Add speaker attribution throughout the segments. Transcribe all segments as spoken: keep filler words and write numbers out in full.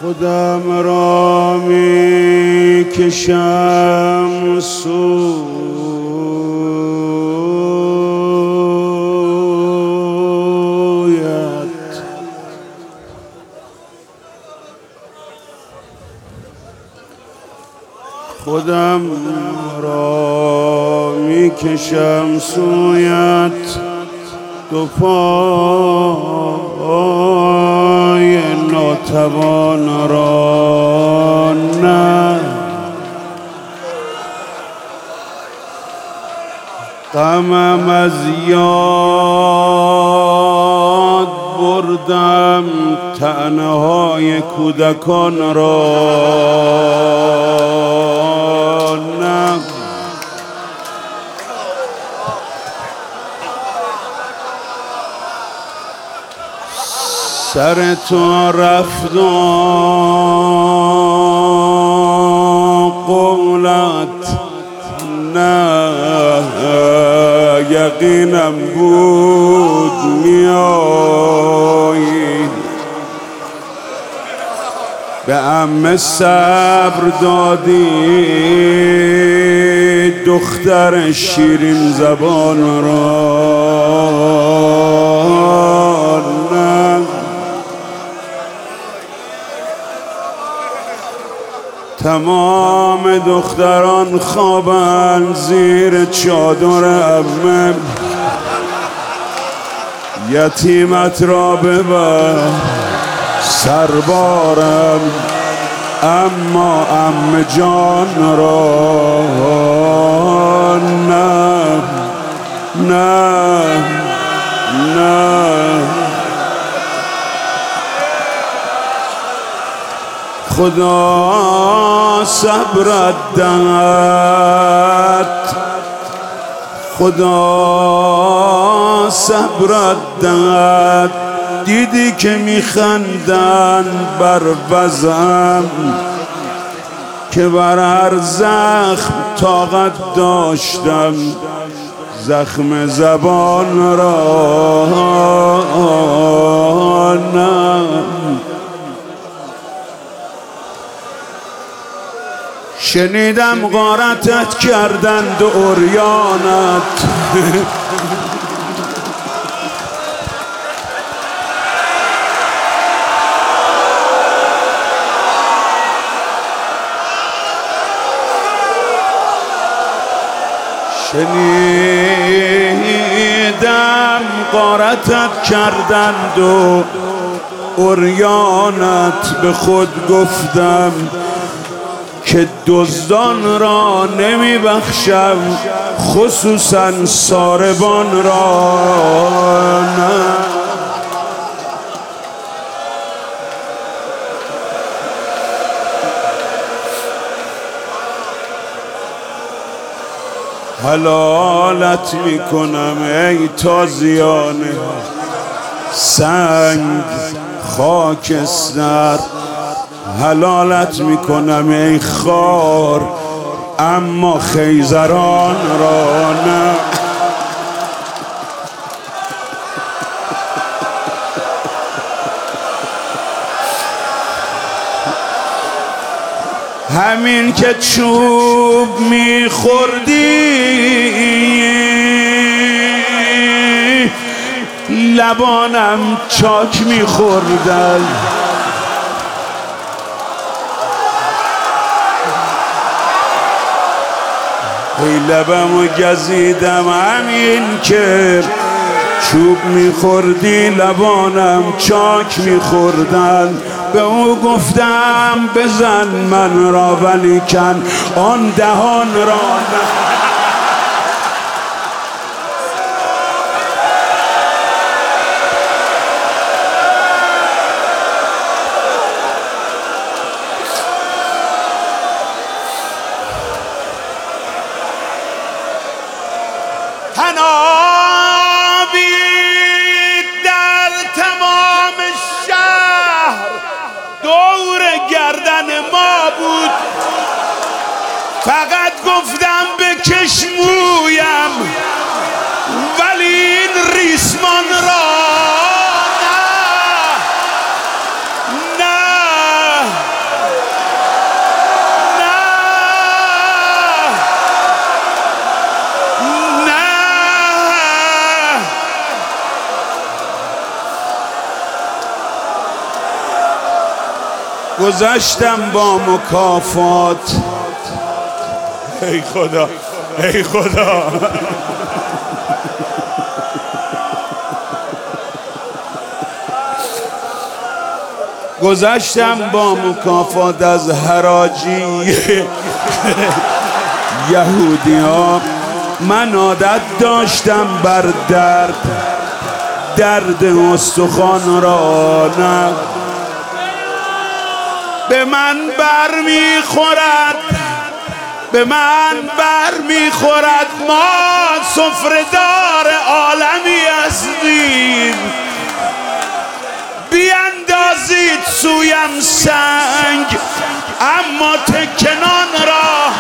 Speaker 1: خودم را می کشم سویت، خودم را می کشم سویت، دو پای ناتوان را نه، غمم از یاد بردم طعنه های کودکان را نه، سر تو رفت و قولت نه، یقینم بود میایی، به عمه صبر دادی دختر شیرین زبان را نه، تمام دختران خوابند زیر چادر عمه، یتیمت را ببر سربارم، اما عمه جان را نه نه نه. خدا صبرت دهد، خدا صبرت دهد، دیدی که میخندن بر وضعم، که بر هر زخم طاقت داشتم زخم زبان را نه. شنیدم غارتت کردند و عریانت، شنیدم غارتت کردند و عریانت، به خود گفتم که دزدان را نمی بخشم، خصوصا ساربان را نه. حلالت می کنم ای تازیانه، سنگ خاکستر، حلالت میکنم ای خار، اما خیزران را نه. همین که چوب میخوردی لبانم چاک میخوردن، ای لبمو گزیدم، همین که چوب میخوردی لبانم چاک میخوردن، به او گفتم بزن من را ولیکن آن دهان را نه.
Speaker 2: تنابی در تمام شهر دور گردن ما بود، فقط گفتم بکش مویم، ولی این ریسمان را نه نه
Speaker 1: گذشتم با مکافات.
Speaker 2: ای خدا ای خدا
Speaker 1: گذشتم با مکافات از حراجی یهودی ها. من عادت داشتم بر درد درد استخوان را نه
Speaker 2: به من بر میخورد به من بر میخورد ما سفره‌دار عالمی هستیم. بیاندازید سویم سنگ اما تکنان را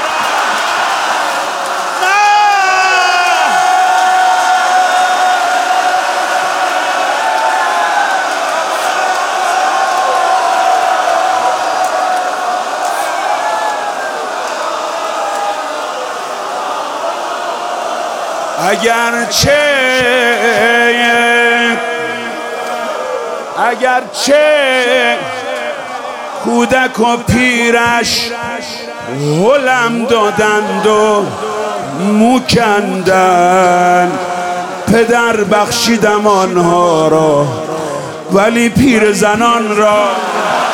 Speaker 1: اگرچه اگرچه کودک و پیرش هلم دادند و مو کندند، پدر بخشیدم آنها را ولی پیر زنان را